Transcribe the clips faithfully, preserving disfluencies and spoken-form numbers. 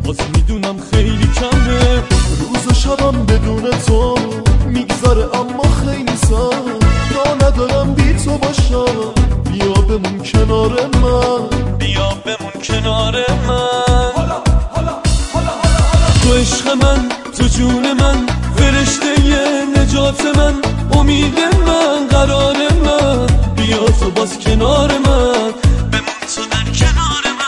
باز میدونم خیلی کمه، روز و شبم بدون تو میگذره اما خیلی سر، تا ندارم بی تو باشم. بیا بمون کنار من، بیا بمون کنار من. حالا حالا حالا تو عشق من، تو جون من، فرشته ی نجات من، امید من، قرار من. بیا تو باز کنار من، بمون تو در کنار من.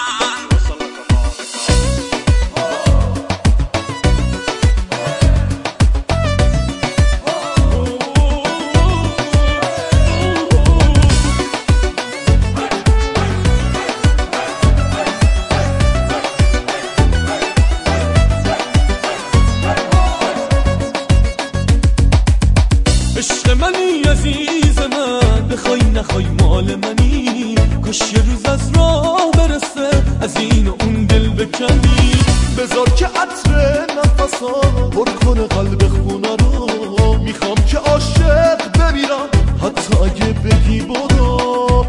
عشق منی عزیز من، بخوای نخوای مال منی. کاش یه روز از راه برسه از این و اون دل بکنی. بذار که عطر نفسا پر کنه قلب خونه رو. میخوام که عاشق بمیرم حتی اگه بگی برو.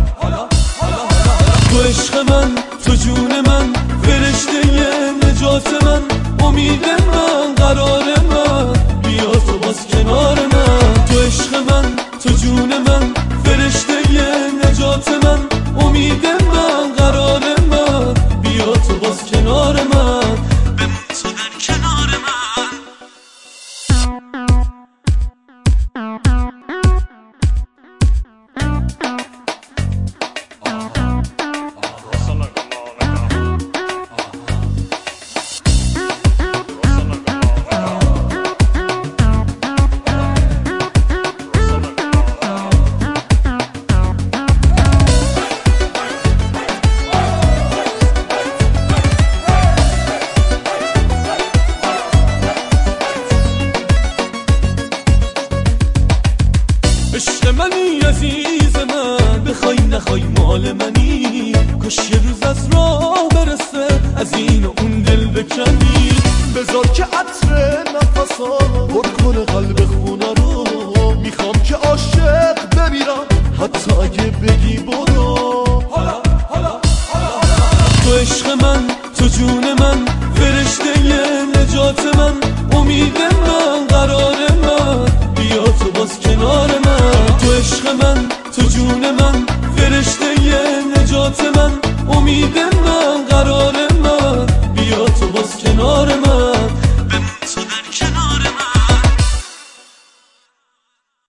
تو عشق من، تو جون من، فرشته ی نجات من، امید من، قرار من. بیا تو باز کنار من. تو عشق من، تو جون من، فرشته ی نجات من، امید من، قرار من. بیا تو باز کنار من، بمون تو در کنار من. عشق منی عزیز من، بخوای نخوای مال منی. کاش یه روز از راه برسه از این و اون دل بکنی. بذار که عطر نفسا پر کنه قلب خونه رو. میخوام که عاشق بمیرم حتی اگه بگی برو. حالا حالا تو عشق من، تو جون من، فرشته ی نجات من، امید من، قرار من. بیا تو باز کنار من. تو عشق من، تو جون من، فرشته ی نجات من، امید من، قرار